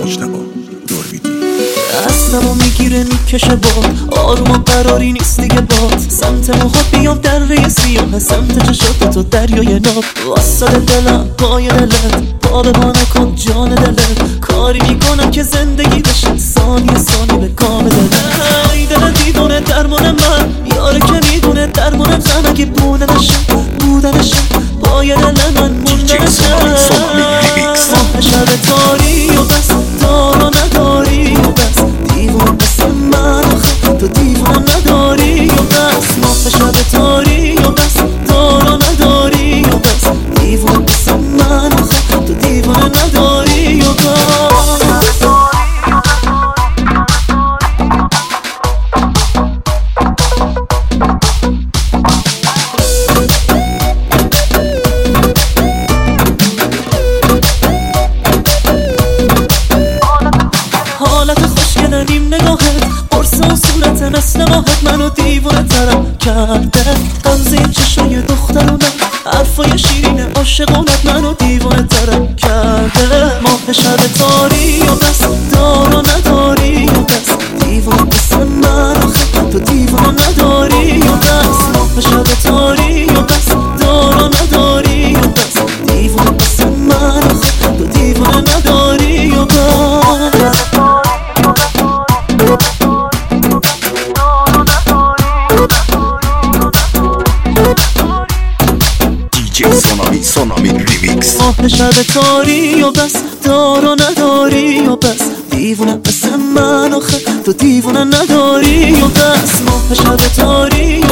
مجتبی نورویدی. دستمو میگیره میکشه باد، آروم و قراری نیست دیگه باد. سمت موهات بیام دره سیاه، سمت چشات تو دریای ناب. واسه دلم پای دلت، پا به پا نکن جان دلت. کاری میکنم که زندگی بشه ثانیه ثانیه به کام دلت. ای دل دیوونه درمان من، یاره که میدونه درمانم زن. اگه بودنشه پای دل من موندنشه. ماه شب تاری و بس دار و نداری و بس. دیوونه مثل من آخه تو دیوونه نداری و بس. ماه شب تاری و بس دار و نداری و بس. دیوونه مثل من آخه تو دیوونه نداری و بس. حالت خوشگل نیم نگاهت، قرص و صورت مثل ماهت منو دیوونه ترم کرده. غمزه چشای دخترونه، حرفای شیرین عاشقونت منو دیوونه ترم کرده. ماه شب تاری و بس دار و نداری و بس. دیوونه مثل من آخه تو دیوونه نداری و بس. ماه شب تاری و بس دار و نداری و بس. دیوونه مثل من آخه تو دیوونه نداری و بس. سونامی ریمیکس. ماه شب تاری و بس دار و نداری و بس. دیوونه مثل من آخه تو دیوونه نداری و بس. ماه شب تاری